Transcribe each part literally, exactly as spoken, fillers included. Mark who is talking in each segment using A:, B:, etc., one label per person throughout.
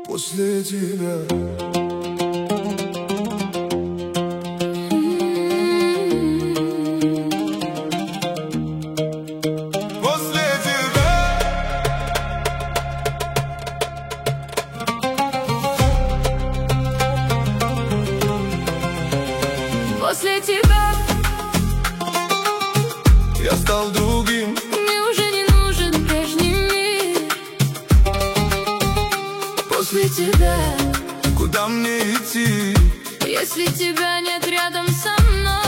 A: после тебя.
B: После тебя
A: я стал другим.
B: Мне уже не нужен прежний мир. После тебя
A: куда мне идти,
B: если тебя нет рядом со мной?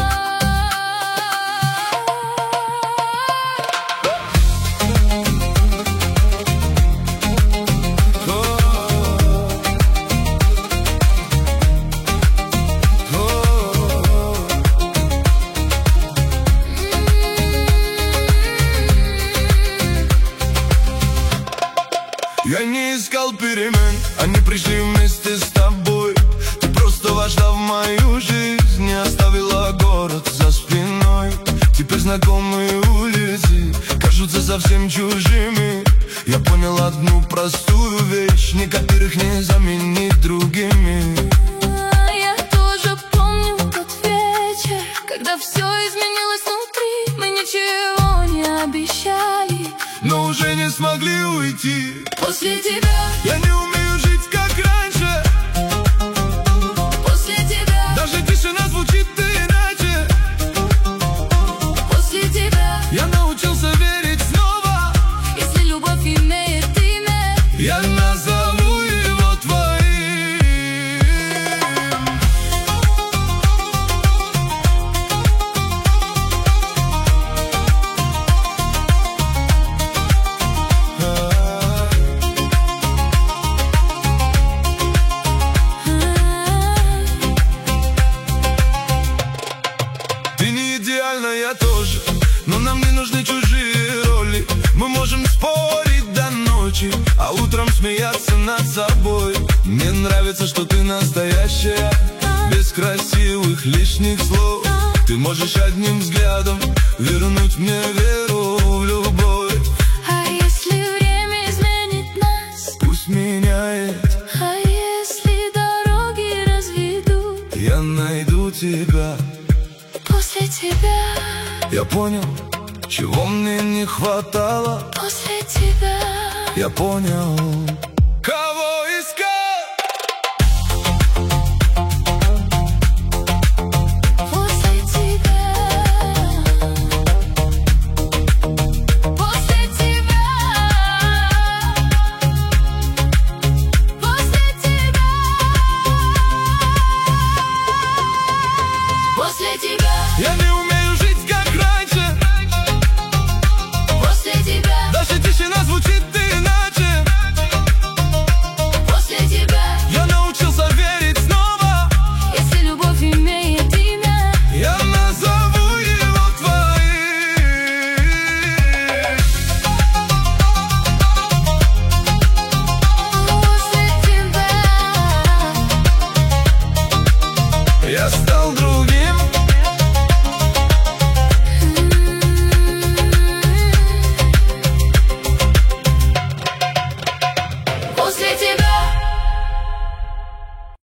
A: Я не искал перемен, они пришли вместе с тобой. Ты просто вошла в мою жизнь, не оставила город за спиной. Теперь знакомые улицы кажутся совсем чужими. Я понял одну простую вещь: некоторых не заменить другими.
B: Я тоже помню тот вечер, когда все изменилось внутри. Мы ничего не обещали,
A: но уже не смогли уйти.
B: После тебя
A: я не умею жить, как раньше.
B: После тебя
A: даже тишина звучит иначе.
B: После тебя
A: я научился верить снова.
B: Если любовь имеет имя,
A: я назову его твоим. Я тоже, но нам не нужны чужие роли. Мы можем спорить до ночи, а утром смеяться над собой. Мне нравится, что ты настоящая, без красивых лишних слов. Ты можешь одним взглядом вернуть мне веру в любовь.
B: А если время изменит нас,
A: пусть меняет.
B: А если дороги разведут,
A: я найду тебя.
B: После тебя
A: я понял, чего мне не хватало.
B: После тебя
A: я понял, кого искал.
B: После тебя, после тебя, после тебя, после тебя
A: я не умею жить, как раньше.
B: После тебя
A: даже тишина звучит иначе.
B: После тебя
A: я научился верить снова.
B: Если любовь имеет имя,
A: я назову его твоим.
B: После тебя
A: я стал другим.